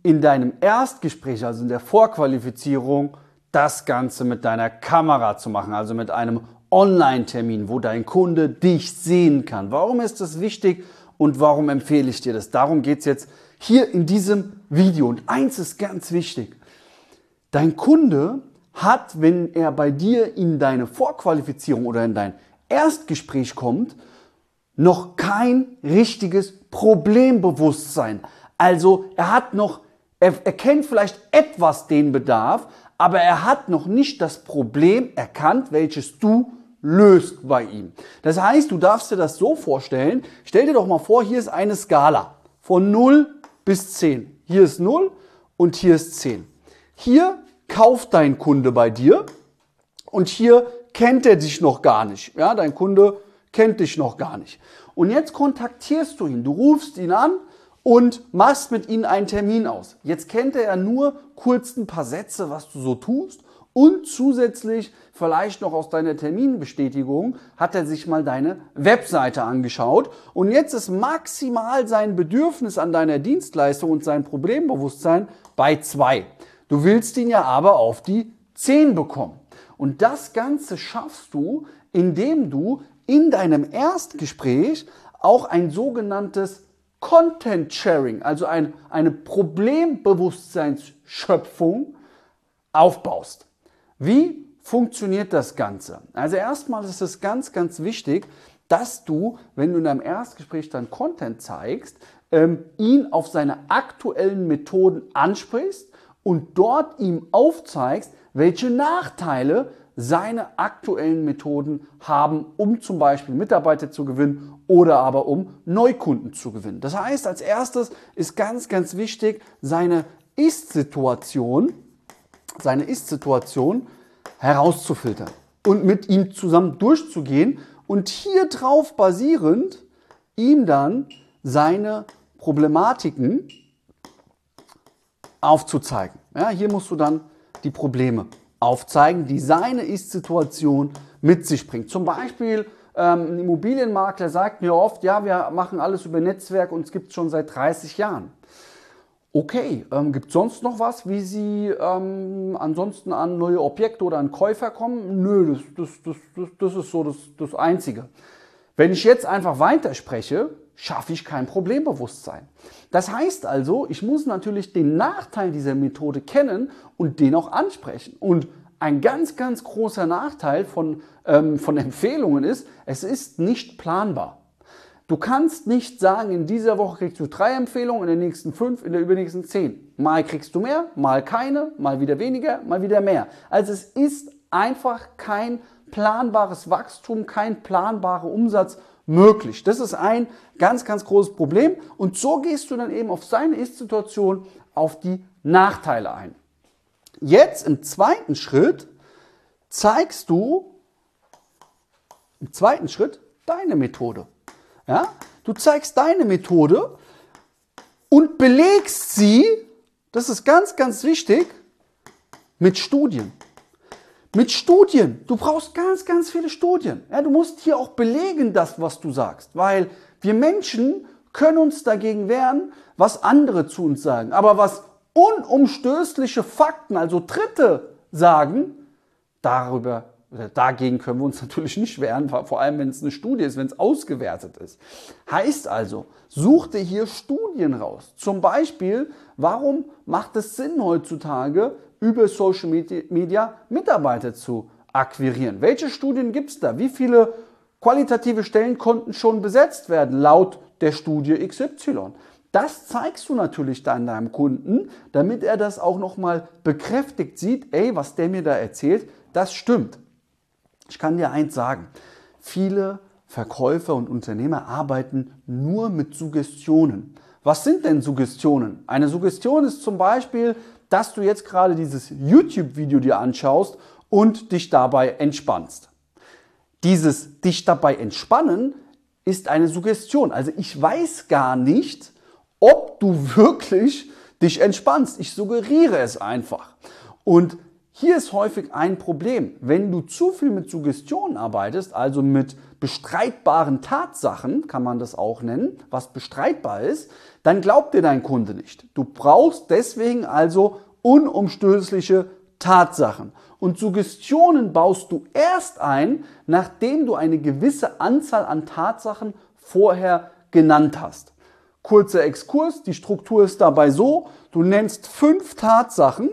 in deinem Erstgespräch, also in der Vorqualifizierung, das Ganze mit deiner Kamera zu machen, also mit einem Online-Termin, wo dein Kunde dich sehen kann. Warum ist das wichtig und warum empfehle ich dir das? Darum geht es jetzt hier in diesem Video. Und eins ist ganz wichtig. Dein Kunde hat, wenn er bei dir in deine Vorqualifizierung oder in dein Erstgespräch kommt, noch kein richtiges Problembewusstsein. Also er kennt vielleicht etwas den Bedarf, aber er hat noch nicht das Problem erkannt, welches du löst bei ihm. Das heißt, du darfst dir das so vorstellen, stell dir doch mal vor, hier ist eine Skala von 0 bis 10. Hier ist 0 und hier ist 10. Hier kauft dein Kunde bei dir und hier kennt er dich noch gar nicht. Ja, dein Kunde kennt dich noch gar nicht. Und jetzt kontaktierst du ihn, du rufst ihn an und machst mit ihm einen Termin aus. Jetzt kennt er ja nur kurz ein paar Sätze, was du so tust, und zusätzlich vielleicht noch aus deiner Terminbestätigung hat er sich mal deine Webseite angeschaut und jetzt ist maximal sein Bedürfnis an deiner Dienstleistung und sein Problembewusstsein bei 2. Du willst ihn ja aber auf die 10 bekommen. Und das Ganze schaffst du, indem du in deinem Erstgespräch auch ein sogenanntes Content Sharing, also eine Problembewusstseinsschöpfung aufbaust. Wie funktioniert das Ganze? Also erstmal ist es ganz, ganz wichtig, dass du, wenn du in deinem Erstgespräch dann Content zeigst, ihn auf seine aktuellen Methoden ansprichst und dort ihm aufzeigst, welche Nachteile seine aktuellen Methoden haben, um zum Beispiel Mitarbeiter zu gewinnen oder aber um Neukunden zu gewinnen. Das heißt, als erstes ist ganz, ganz wichtig, seine Ist-Situation herauszufiltern und mit ihm zusammen durchzugehen und hier drauf basierend ihm dann seine Problematiken aufzuzeigen. Ja, hier musst du dann die Probleme aufzeigen, die seine Ist-Situation mit sich bringt. Zum Beispiel ein Immobilienmakler sagt mir oft, ja, wir machen alles über Netzwerk und es gibt es schon seit 30 Jahren. Okay, gibt es sonst noch was, wie Sie ansonsten an neue Objekte oder an Käufer kommen? Nö, das ist so das Einzige. Wenn ich jetzt einfach weiterspreche, schaffe ich kein Problembewusstsein. Das heißt also, ich muss natürlich den Nachteil dieser Methode kennen und den auch ansprechen. Und ein ganz, ganz großer Nachteil von Empfehlungen ist, es ist nicht planbar. Du kannst nicht sagen, in dieser Woche kriegst du 3 Empfehlungen, in der nächsten 5, in der übernächsten 10. Mal kriegst du mehr, mal keine, mal wieder weniger, mal wieder mehr. Also es ist einfach kein planbares Wachstum, kein planbarer Umsatz möglich. Das ist ein ganz, ganz großes Problem. Und so gehst du dann eben auf seine Ist-Situation, auf die Nachteile ein. Jetzt im zweiten Schritt zeigst du deine Methode. Ja? Du zeigst deine Methode und belegst sie, das ist ganz, ganz wichtig, mit Studien. Mit Studien. Du brauchst ganz, ganz viele Studien. Ja, du musst hier auch belegen, das, was du sagst, weil wir Menschen können uns dagegen wehren, was andere zu uns sagen. Aber was unumstößliche Fakten, also Dritte sagen, dagegen können wir uns natürlich nicht wehren, vor allem wenn es eine Studie ist, wenn es ausgewertet ist. Heißt also, such dir hier Studien raus. Zum Beispiel, warum macht es Sinn heutzutage, über Social Media Mitarbeiter zu akquirieren? Welche Studien gibt es da? Wie viele qualitative Stellen konnten schon besetzt werden, laut der Studie XY? Das zeigst du natürlich dann deinem Kunden, damit er das auch nochmal bekräftigt sieht, ey, was der mir da erzählt, das stimmt. Ich kann dir eins sagen, viele Verkäufer und Unternehmer arbeiten nur mit Suggestionen. Was sind denn Suggestionen? Eine Suggestion ist zum Beispiel, dass du jetzt gerade dieses YouTube-Video dir anschaust und dich dabei entspannst. Dieses dich dabei entspannen ist eine Suggestion. Also ich weiß gar nicht, ob du wirklich dich entspannst. Ich suggeriere es einfach. Und hier ist häufig ein Problem. Wenn du zu viel mit Suggestionen arbeitest, also mit bestreitbaren Tatsachen, kann man das auch nennen, was bestreitbar ist, dann glaubt dir dein Kunde nicht. Du brauchst deswegen also unumstößliche Tatsachen. Und Suggestionen baust du erst ein, nachdem du eine gewisse Anzahl an Tatsachen vorher genannt hast. Kurzer Exkurs, die Struktur ist dabei so, du nennst 5 Tatsachen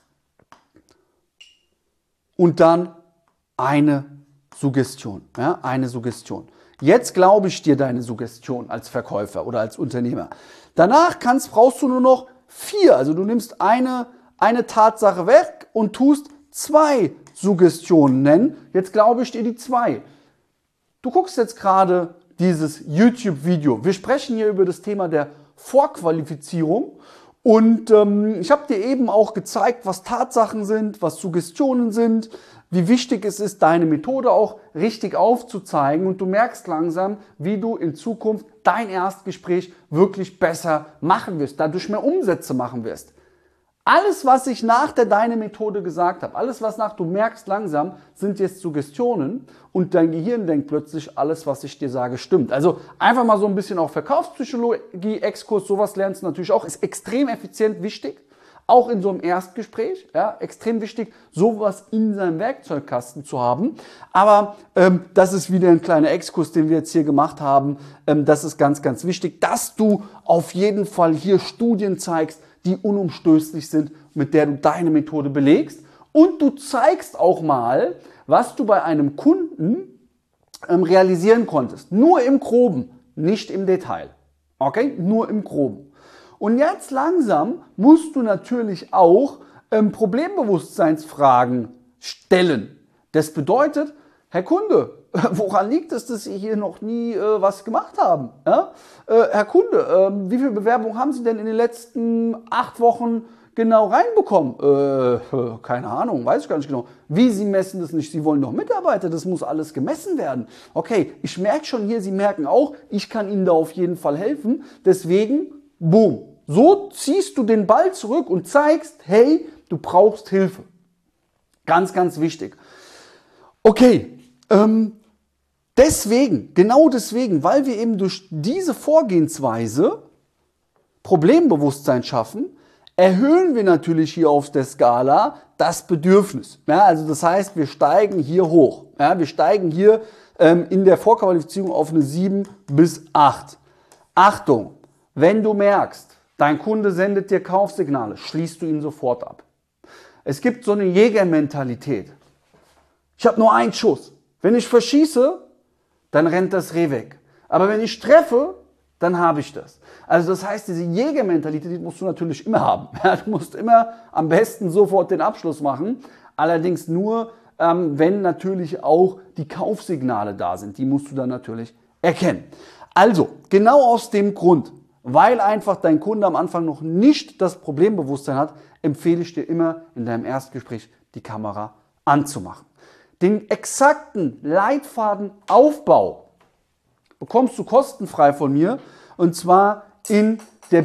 und dann eine Suggestion. Ja, eine Suggestion. Jetzt glaube ich dir deine Suggestion als Verkäufer oder als Unternehmer. Danach brauchst du nur noch 4. Also du nimmst eine Tatsache weg und tust 2 Suggestionen nennen. Jetzt glaube ich dir die 2. Du guckst jetzt gerade dieses YouTube-Video. Wir sprechen hier über das Thema der Vorqualifizierung. Und ich habe dir eben auch gezeigt, was Tatsachen sind, was Suggestionen sind, wie wichtig es ist, deine Methode auch richtig aufzuzeigen. Und du merkst langsam, wie du in Zukunft dein Erstgespräch wirklich besser machen wirst, dadurch mehr Umsätze machen wirst. Alles, was ich nach der Deine Methode gesagt habe, alles, was du merkst langsam, sind jetzt Suggestionen und dein Gehirn denkt plötzlich, alles, was ich dir sage, stimmt. Also einfach mal so ein bisschen auch Verkaufspsychologie, Exkurs, sowas lernst du natürlich auch, ist extrem effizient wichtig. Auch in so einem Erstgespräch, ja, extrem wichtig, sowas in seinem Werkzeugkasten zu haben. Aber das ist wieder ein kleiner Exkurs, den wir jetzt hier gemacht haben. Das ist ganz, ganz wichtig, dass du auf jeden Fall hier Studien zeigst, die unumstößlich sind, mit der du deine Methode belegst. Und du zeigst auch mal, was du bei einem Kunden realisieren konntest. Nur im Groben, nicht im Detail. Okay? Nur im Groben. Und jetzt langsam musst du natürlich auch Problembewusstseinsfragen stellen. Das bedeutet, Herr Kunde, woran liegt es, dass Sie hier noch nie was gemacht haben? Ja? Herr Kunde, wie viele Bewerbungen haben Sie denn in den letzten 8 Wochen genau reinbekommen? Keine Ahnung, weiß ich gar nicht genau. Wie, Sie messen das nicht? Sie wollen doch Mitarbeiter, das muss alles gemessen werden. Okay, ich merke schon hier, Sie merken auch, ich kann Ihnen da auf jeden Fall helfen. Deswegen, boom. So ziehst du den Ball zurück und zeigst, hey, du brauchst Hilfe. Ganz, ganz wichtig. Okay, genau deswegen, weil wir eben durch diese Vorgehensweise Problembewusstsein schaffen, erhöhen wir natürlich hier auf der Skala das Bedürfnis. Ja, also das heißt, wir steigen hier hoch. Ja, wir steigen hier in der Vorqualifizierung auf eine 7 bis 8. Achtung, wenn du merkst, dein Kunde sendet dir Kaufsignale, schließt du ihn sofort ab. Es gibt so eine Jägermentalität. Ich habe nur einen Schuss. Wenn ich verschieße, dann rennt das Reh weg. Aber wenn ich treffe, dann habe ich das. Also das heißt, diese Jägermentalität, die musst du natürlich immer haben. Du musst immer am besten sofort den Abschluss machen. Allerdings nur, wenn natürlich auch die Kaufsignale da sind. Die musst du dann natürlich erkennen. Also, genau aus dem Grund, weil einfach dein Kunde am Anfang noch nicht das Problembewusstsein hat, empfehle ich dir immer in deinem Erstgespräch die Kamera anzumachen. Den exakten Leitfadenaufbau bekommst du kostenfrei von mir und zwar in der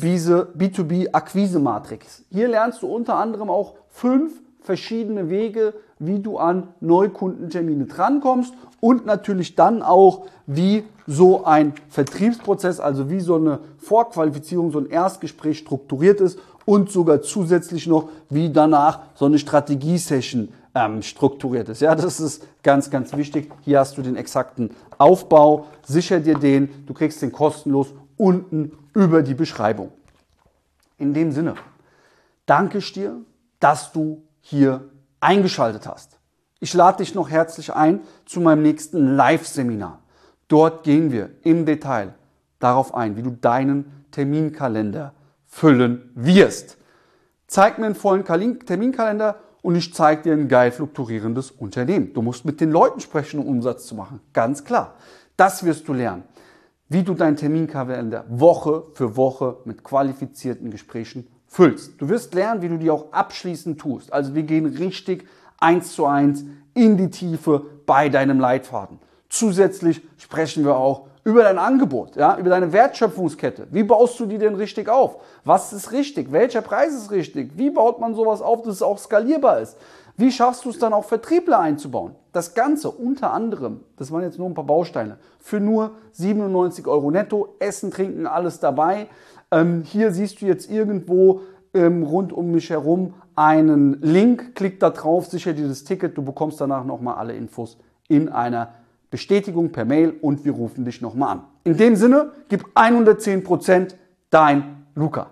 B2B-Akquise-Matrix. Hier lernst du unter anderem auch 5 verschiedene Wege, wie du an Neukundentermine drankommst und natürlich dann auch, wie so ein Vertriebsprozess, also wie so eine Vorqualifizierung, so ein Erstgespräch strukturiert ist und sogar zusätzlich noch, wie danach so eine Strategie-Session strukturiert ist. Ja, das ist ganz, ganz wichtig. Hier hast du den exakten Aufbau. Sicher dir den. Du kriegst den kostenlos unten über die Beschreibung. In dem Sinne, danke ich dir, dass du hier eingeschaltet hast. Ich lade dich noch herzlich ein zu meinem nächsten Live-Seminar. Dort gehen wir im Detail darauf ein, wie du deinen Terminkalender füllen wirst. Zeig mir einen vollen Terminkalender und ich zeige dir ein geil fluktuierendes Unternehmen. Du musst mit den Leuten sprechen, um Umsatz zu machen. Ganz klar. Das wirst du lernen, wie du deinen Terminkalender Woche für Woche mit qualifizierten Gesprächen füllst. Du wirst lernen, wie du die auch abschließend tust. Also wir gehen richtig 1:1 in die Tiefe bei deinem Leitfaden. Zusätzlich sprechen wir auch über dein Angebot, ja, über deine Wertschöpfungskette. Wie baust du die denn richtig auf? Was ist richtig? Welcher Preis ist richtig? Wie baut man sowas auf, dass es auch skalierbar ist? Wie schaffst du es dann auch, Vertriebler einzubauen? Das Ganze unter anderem, das waren jetzt nur ein paar Bausteine, für nur 97 € netto, Essen, Trinken, alles dabei. Hier siehst du jetzt irgendwo rund um mich herum einen Link. Klick da drauf, sichere dir das Ticket. Du bekommst danach nochmal alle Infos in einer Bestätigung per Mail und wir rufen dich nochmal an. In dem Sinne, gib 110%, dein Luca.